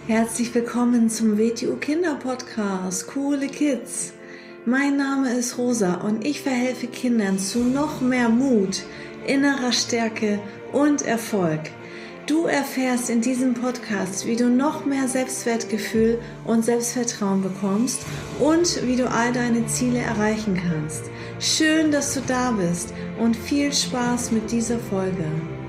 Herzlich willkommen zum WTU Kinder Podcast, Coole Kids. Mein Name ist Rosa und ich verhelfe Kindern zu noch mehr Mut, innerer Stärke und Erfolg. Du erfährst in diesem Podcast, wie du noch mehr Selbstwertgefühl und Selbstvertrauen bekommst und wie du all deine Ziele erreichen kannst. Schön, dass du da bist und viel Spaß mit dieser Folge.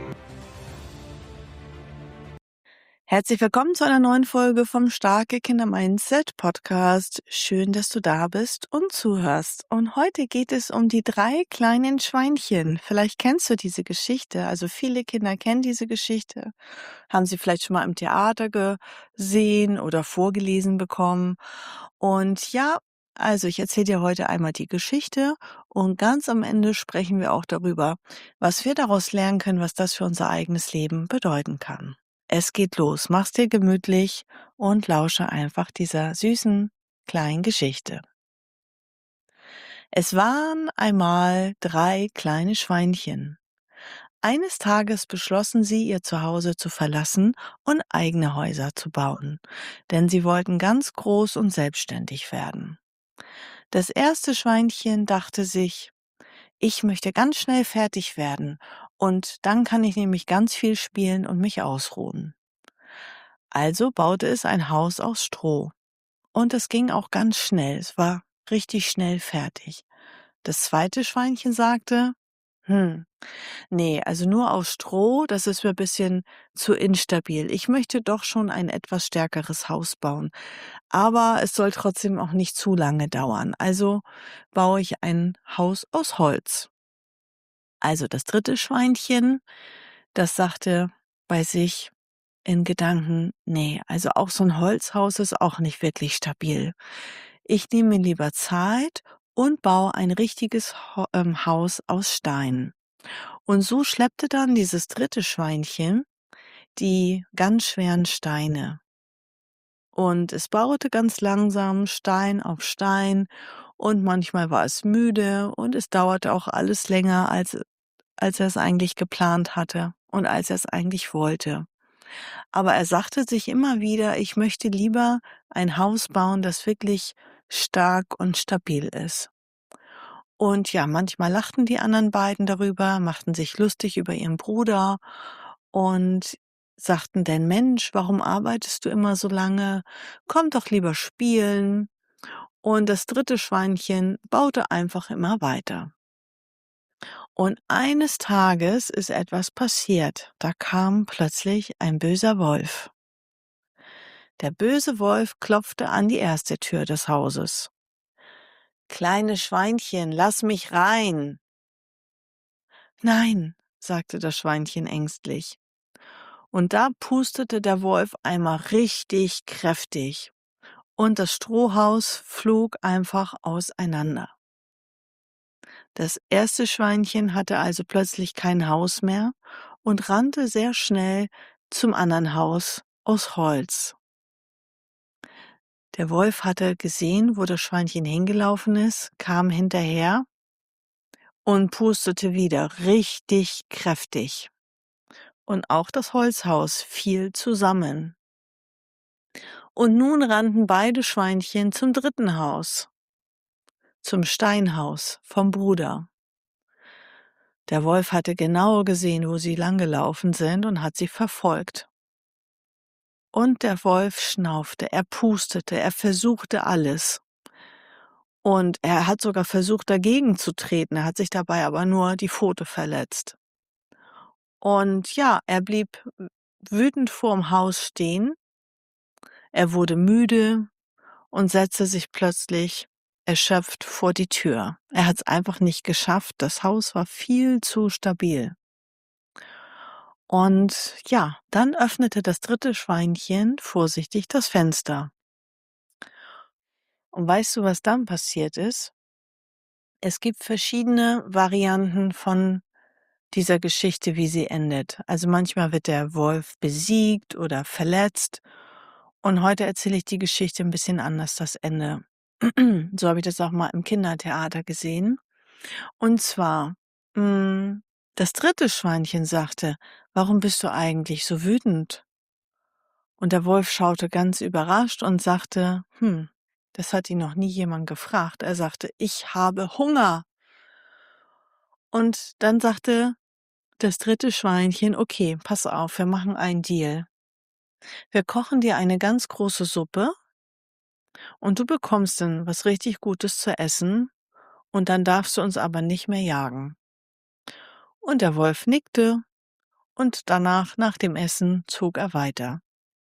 Herzlich willkommen zu einer neuen Folge vom Starke Kinder Mindset Podcast. Schön, dass du da bist und zuhörst. Und heute geht es um die 3 kleinen Schweinchen. Vielleicht kennst du diese Geschichte. Also viele Kinder kennen diese Geschichte. Haben sie vielleicht schon mal im Theater gesehen oder vorgelesen bekommen. Und ja, also ich erzähle dir heute einmal die Geschichte und ganz am Ende sprechen wir auch darüber, was wir daraus lernen können, was das für unser eigenes Leben bedeuten kann. Es geht los. Mach's dir gemütlich und lausche einfach dieser süßen kleinen Geschichte. Es waren einmal 3 kleine Schweinchen. Eines Tages beschlossen sie, ihr Zuhause zu verlassen und eigene Häuser zu bauen, denn sie wollten ganz groß und selbstständig werden. Das erste Schweinchen dachte sich, ich möchte ganz schnell fertig werden und dann kann ich nämlich ganz viel spielen und mich ausruhen. Also baute es ein Haus aus Stroh. Und es ging auch ganz schnell. Es war richtig schnell fertig. Das zweite Schweinchen sagte, nee, also nur aus Stroh, das ist mir ein bisschen zu instabil. Ich möchte doch schon ein etwas stärkeres Haus bauen. Aber es soll trotzdem auch nicht zu lange dauern. Also baue ich ein Haus aus Holz. Also das dritte Schweinchen, das sagte bei sich, in Gedanken, nee, also auch so ein Holzhaus ist auch nicht wirklich stabil. Ich nehme mir lieber Zeit und baue ein richtiges Haus aus Stein. Und so schleppte dann dieses dritte Schweinchen die ganz schweren Steine. Und es baute ganz langsam Stein auf Stein und manchmal war es müde und es dauerte auch alles länger, als er es eigentlich geplant hatte und als er es eigentlich wollte. Aber er sagte sich immer wieder, ich möchte lieber ein Haus bauen, das wirklich stark und stabil ist. Und ja, manchmal lachten die anderen beiden darüber, machten sich lustig über ihren Bruder und sagten denn, Mensch, warum arbeitest du immer so lange? Komm doch lieber spielen. Und das dritte Schweinchen baute einfach immer weiter. Und eines Tages ist etwas passiert. Da kam plötzlich ein böser Wolf. Der böse Wolf klopfte an die erste Tür des Hauses. »Kleine Schweinchen, lass mich rein!« »Nein«, sagte das Schweinchen ängstlich. Und da pustete der Wolf einmal richtig kräftig, und das Strohhaus flog einfach auseinander. Das erste Schweinchen hatte also plötzlich kein Haus mehr und rannte sehr schnell zum anderen Haus aus Holz. Der Wolf hatte gesehen, wo das Schweinchen hingelaufen ist, kam hinterher und pustete wieder richtig kräftig. Und auch das Holzhaus fiel zusammen. Und nun rannten beide Schweinchen zum dritten Haus, zum Steinhaus vom Bruder. Der Wolf hatte genau gesehen, wo sie langgelaufen sind und hat sie verfolgt. Und der Wolf schnaufte, er pustete, er versuchte alles. Und er hat sogar versucht, dagegen zu treten. Er hat sich dabei aber nur die Pfote verletzt. Und ja, er blieb wütend vorm Haus stehen. Er wurde müde und setzte sich plötzlich erschöpft vor die Tür. Er hat es einfach nicht geschafft. Das Haus war viel zu stabil. Und ja, dann öffnete das dritte Schweinchen vorsichtig das Fenster. Und weißt du, was dann passiert ist? Es gibt verschiedene Varianten von dieser Geschichte, wie sie endet. Also manchmal wird der Wolf besiegt oder verletzt. Und heute erzähle ich die Geschichte ein bisschen anders, das Ende. So habe ich das auch mal im Kindertheater gesehen. Und zwar, das dritte Schweinchen sagte, warum bist du eigentlich so wütend? Und der Wolf schaute ganz überrascht und sagte, das hat ihn noch nie jemand gefragt. Er sagte, ich habe Hunger. Und dann sagte das dritte Schweinchen, okay, pass auf, wir machen einen Deal. Wir kochen dir eine ganz große Suppe und du bekommst dann was richtig Gutes zu essen und dann darfst du uns aber nicht mehr jagen. Und der Wolf nickte und danach, nach dem Essen, zog er weiter.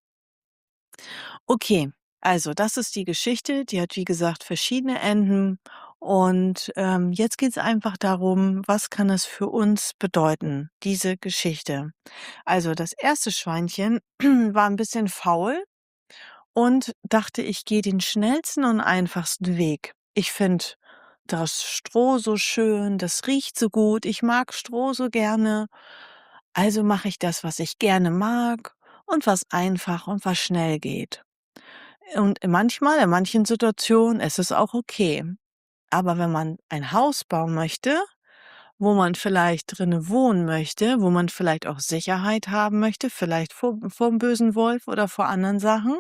Okay, also das ist die Geschichte. Die hat, wie gesagt, verschiedene Enden. Und jetzt geht es einfach darum, was kann es für uns bedeuten, diese Geschichte. Also das erste Schweinchen war ein bisschen faul und dachte, ich gehe den schnellsten und einfachsten Weg. Ich finde das Stroh so schön, das riecht so gut, ich mag Stroh so gerne. Also mache ich das, was ich gerne mag und was einfach und was schnell geht. Und manchmal, in manchen Situationen ist es auch okay. Aber wenn man ein Haus bauen möchte, wo man vielleicht drinnen wohnen möchte, wo man vielleicht auch Sicherheit haben möchte, vielleicht vorm bösen Wolf oder vor anderen Sachen,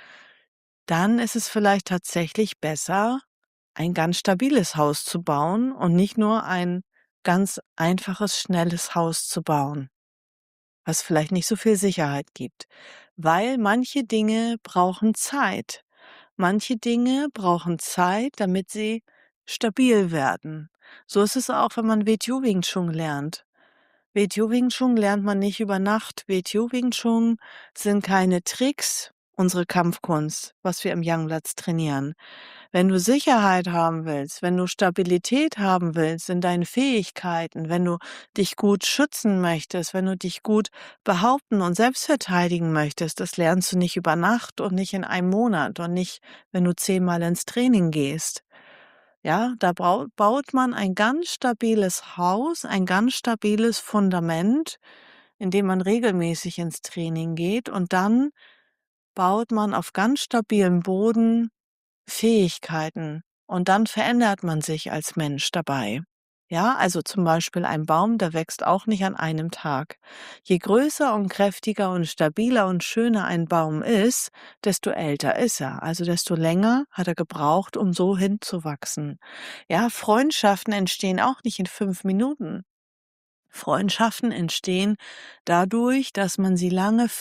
dann ist es vielleicht tatsächlich besser, ein ganz stabiles Haus zu bauen und nicht nur ein ganz einfaches, schnelles Haus zu bauen, was vielleicht nicht so viel Sicherheit gibt. Weil manche Dinge brauchen Zeit. Manche Dinge brauchen Zeit, damit sie stabil werden. So ist es auch, wenn man WTO Wing Chun lernt. WTO Wing Chun lernt man nicht über Nacht. WTO Wing Chun sind keine Tricks, unsere Kampfkunst, was wir im Youngblatts trainieren. Wenn du Sicherheit haben willst, wenn du Stabilität haben willst in deinen Fähigkeiten, wenn du dich gut schützen möchtest, wenn du dich gut behaupten und selbst verteidigen möchtest, das lernst du nicht über Nacht und nicht in einem Monat und nicht, wenn du 10-mal ins Training gehst. Ja, da baut man ein ganz stabiles Haus, ein ganz stabiles Fundament, in dem man regelmäßig ins Training geht und dann baut man auf ganz stabilem Boden Fähigkeiten und dann verändert man sich als Mensch dabei. Ja, also zum Beispiel ein Baum, der wächst auch nicht an einem Tag. Je größer und kräftiger und stabiler und schöner ein Baum ist, desto älter ist er. Also desto länger hat er gebraucht, um so hinzuwachsen. Ja, Freundschaften entstehen auch nicht in 5 Minuten. Freundschaften entstehen dadurch, dass man sie lange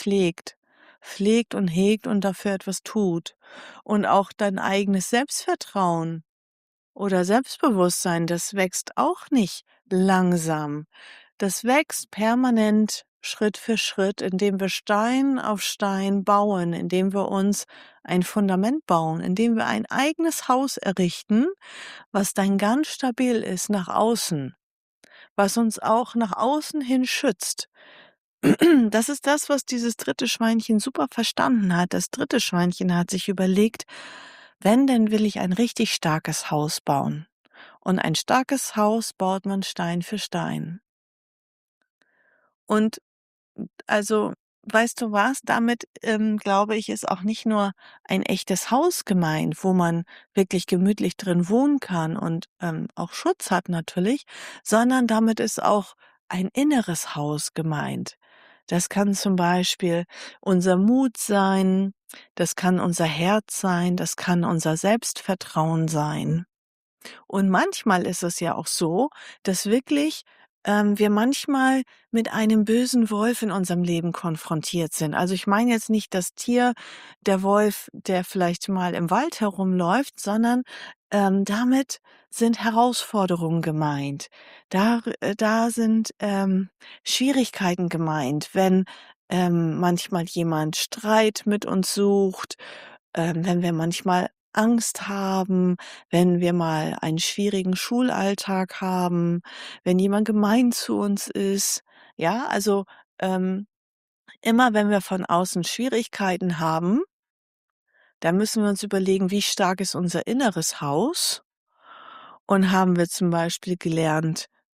pflegt und hegt und dafür etwas tut. Und auch dein eigenes Selbstvertrauen oder Selbstbewusstsein, das wächst auch nicht langsam. Das wächst permanent Schritt für Schritt, indem wir Stein auf Stein bauen, indem wir uns ein Fundament bauen, indem wir ein eigenes Haus errichten, was dann ganz stabil ist nach außen, was uns auch nach außen hin schützt. Das ist das, was dieses dritte Schweinchen super verstanden hat. Das dritte Schweinchen hat sich überlegt, wenn, dann will ich ein richtig starkes Haus bauen. Und ein starkes Haus baut man Stein für Stein. Und also, weißt du was, damit, glaube ich, ist auch nicht nur ein echtes Haus gemeint, wo man wirklich gemütlich drin wohnen kann und, auch Schutz hat natürlich, sondern damit ist auch ein inneres Haus gemeint. Das kann zum Beispiel unser Mut sein, das kann unser Herz sein, das kann unser Selbstvertrauen sein. Und manchmal ist es ja auch so, dass wirklich wir manchmal mit einem bösen Wolf in unserem Leben konfrontiert sind. Also ich meine jetzt nicht das Tier, der Wolf, der vielleicht mal im Wald herumläuft, sondern damit sind Herausforderungen gemeint. Da sind Schwierigkeiten gemeint, wenn manchmal jemand Streit mit uns sucht, wenn wir manchmal Angst haben, wenn wir mal einen schwierigen Schulalltag haben, wenn jemand gemein zu uns ist. Ja, also ähm, immer wenn wir von außen Schwierigkeiten haben, dann müssen wir uns überlegen, wie stark ist unser inneres Haus und haben wir zum Beispiel gelernt,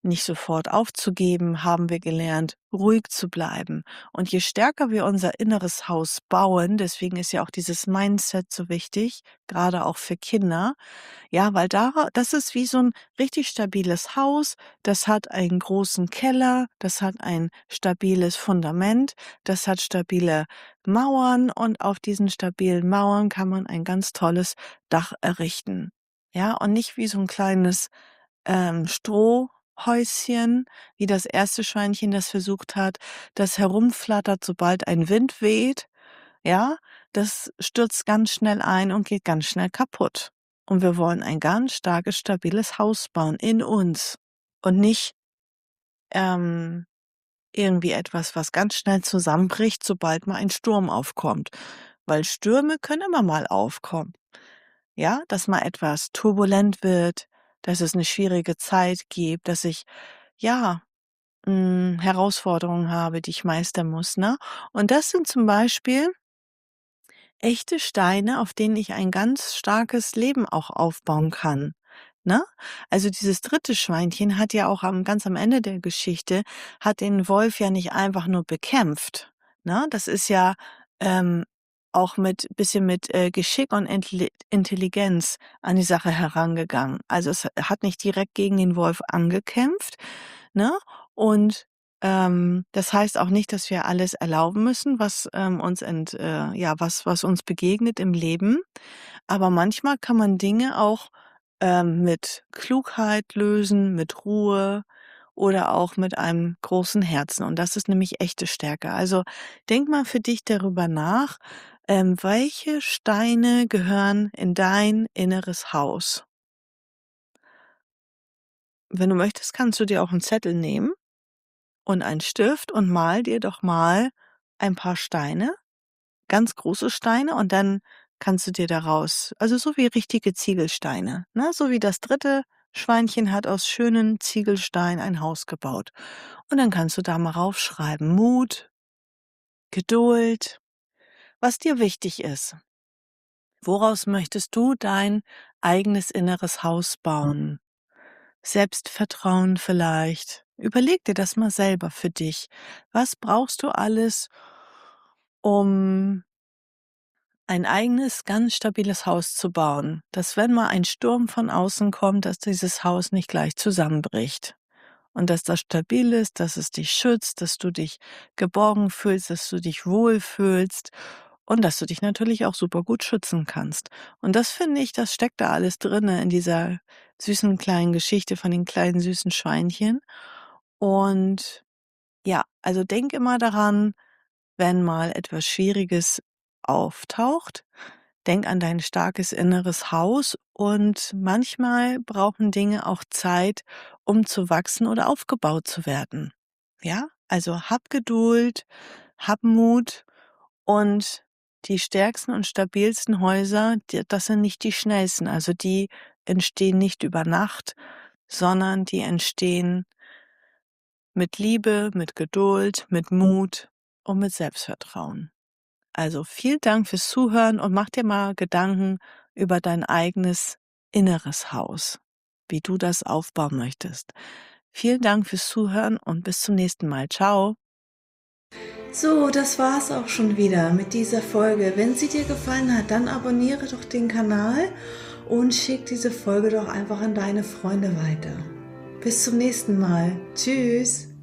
nicht sofort aufzugeben, haben wir gelernt, ruhig zu bleiben. Und je stärker wir unser inneres Haus bauen, deswegen ist ja auch dieses Mindset so wichtig, gerade auch für Kinder, ja, weil das ist wie so ein richtig stabiles Haus, das hat einen großen Keller, das hat ein stabiles Fundament, das hat stabile Mauern und auf diesen stabilen Mauern kann man ein ganz tolles Dach errichten. Ja, und nicht wie so ein kleines, Strohhäuschen, wie das erste Schweinchen das versucht hat, das herumflattert, sobald ein Wind weht, ja? Das stürzt ganz schnell ein und geht ganz schnell kaputt. Und wir wollen ein ganz starkes, stabiles Haus bauen in uns und nicht, ähm, irgendwie etwas, was ganz schnell zusammenbricht, sobald mal ein Sturm aufkommt. Weil Stürme können immer mal aufkommen. Ja, dass mal etwas turbulent wird, dass es eine schwierige Zeit gibt, dass ich, ja, Herausforderungen habe, die ich meistern muss, ne? Und das sind zum Beispiel echte Steine, auf denen ich ein ganz starkes Leben auch aufbauen kann, ne? Also, dieses dritte Schweinchen hat ja auch ganz am Ende der Geschichte hat den Wolf ja nicht einfach nur bekämpft, ne? Das ist ja, ähm, auch mit bisschen mit, Geschick und Intelligenz an die Sache herangegangen. Also, es hat nicht direkt gegen den Wolf angekämpft, ne? Und das heißt auch nicht, dass wir alles erlauben müssen, was, ja, was uns begegnet im Leben. Aber manchmal kann man Dinge auch, mit Klugheit lösen, mit Ruhe oder auch mit einem großen Herzen. Und das ist nämlich echte Stärke. Also, denk mal für dich darüber nach, welche Steine gehören in dein inneres Haus? Wenn du möchtest, kannst du dir auch einen Zettel nehmen und einen Stift und mal dir doch mal ein paar Steine, ganz große Steine, und dann kannst du dir daraus, also so wie richtige Ziegelsteine, ne? So wie das dritte Schweinchen hat aus schönen Ziegelsteinen ein Haus gebaut. Und dann kannst du da mal raufschreiben: Mut, Geduld, was dir wichtig ist. Woraus möchtest du dein eigenes inneres Haus bauen? Selbstvertrauen vielleicht. Überleg dir das mal selber für dich. Was brauchst du alles, um ein eigenes, ganz stabiles Haus zu bauen, dass wenn mal ein Sturm von außen kommt, dass dieses Haus nicht gleich zusammenbricht und dass das stabil ist, dass es dich schützt, dass du dich geborgen fühlst, dass du dich wohlfühlst und dass du dich natürlich auch super gut schützen kannst. Und das finde ich, das steckt da alles drinne in dieser süßen kleinen Geschichte von den kleinen süßen Schweinchen. Und ja, also denk immer daran, wenn mal etwas Schwieriges auftaucht, denk an dein starkes inneres Haus, und manchmal brauchen Dinge auch Zeit, um zu wachsen oder aufgebaut zu werden. Ja, also hab Geduld, hab Mut, und die stärksten und stabilsten Häuser, das sind nicht die schnellsten. Also die entstehen nicht über Nacht, sondern die entstehen mit Liebe, mit Geduld, mit Mut und mit Selbstvertrauen. Also vielen Dank fürs Zuhören und mach dir mal Gedanken über dein eigenes inneres Haus, wie du das aufbauen möchtest. Vielen Dank fürs Zuhören und bis zum nächsten Mal. Ciao. So, das war's auch schon wieder mit dieser Folge. Wenn sie dir gefallen hat, dann abonniere doch den Kanal und schick diese Folge doch einfach an deine Freunde weiter. Bis zum nächsten Mal. Tschüss.